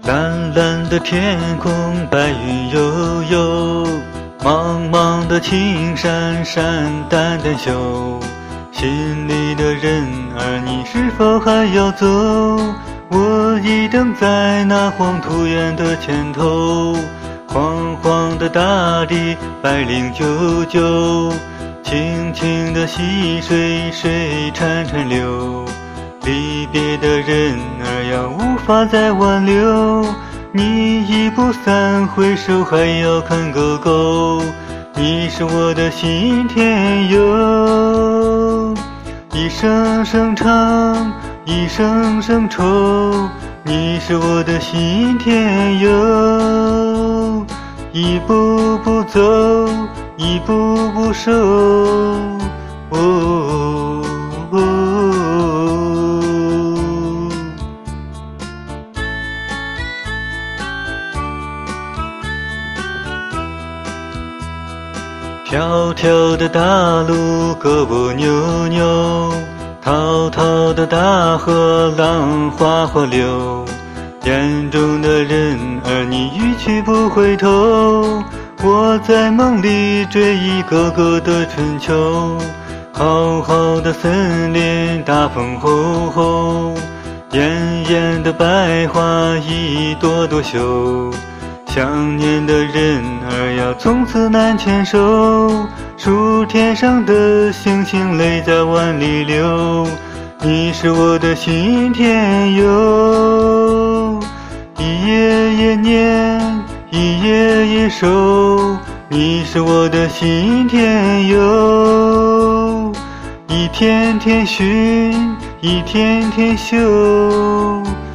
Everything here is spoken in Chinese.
蓝蓝的天空，白云悠悠，茫茫的青山，山淡淡秀。心里的人儿，你是否还要走？我已等在那黄土原的前头。黄黄的大地，白领啾啾，清清的溪水，水潺潺流。离别的人儿呀，无法再挽留。你一步三回首，还要看狗狗。你是我的心田哟，一声声唱，一声声愁。你是我的心田哟，一步步走，一步步守。迢迢的大路，胳膊扭扭，滔滔的大河，浪哗哗流。眼中的人儿，你一去不回头。我在梦里追忆个个的春秋。浩浩的森林，大风吼吼，艳艳的百花一朵朵秀。想念的人儿呀，从此难牵手。数天上的星星，泪在碗里流。你是我的心田哟，一夜夜念，一夜夜守。你是我的心田哟，一天天寻，一天天修。